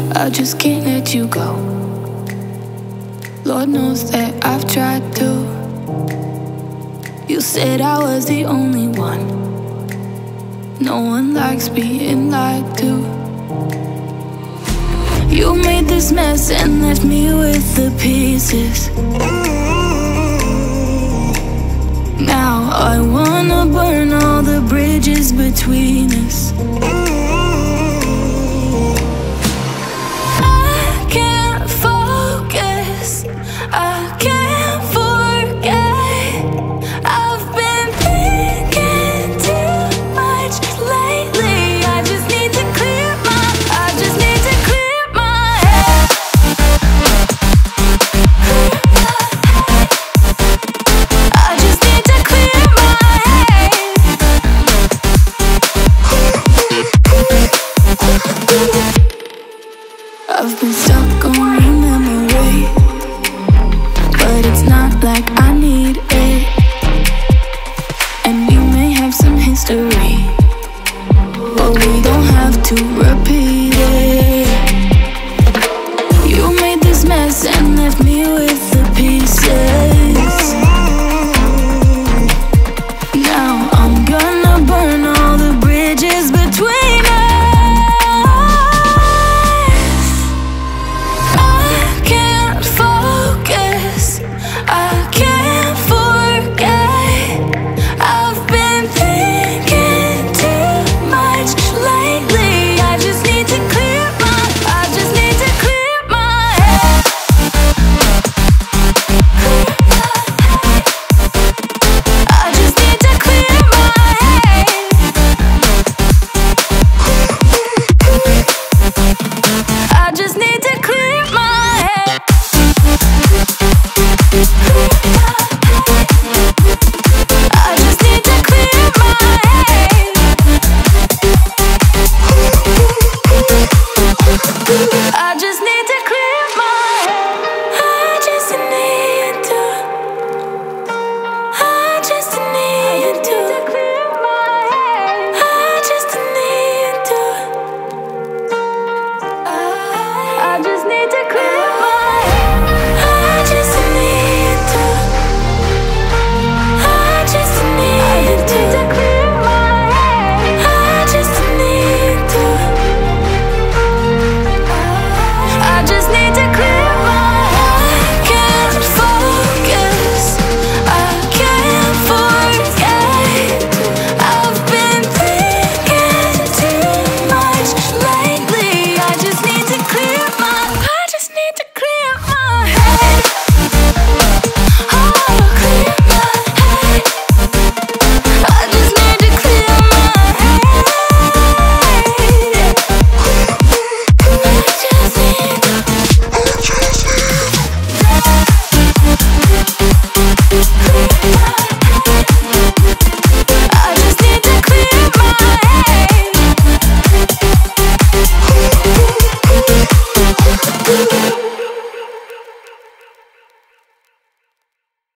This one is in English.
I just can't let you go. Lord knows that I've tried to. You said I was the only one. No one likes being lied to. You made this mess and left me with the pieces. Now I wanna burn all the bridges between us. I can't focus, I can't forget. I've been thinking too much lately. I just need to clear my head. I just need to clear my head. I've been stuck on your memory, but it's not like I need it. And we may have some history, but we don't have to repeat.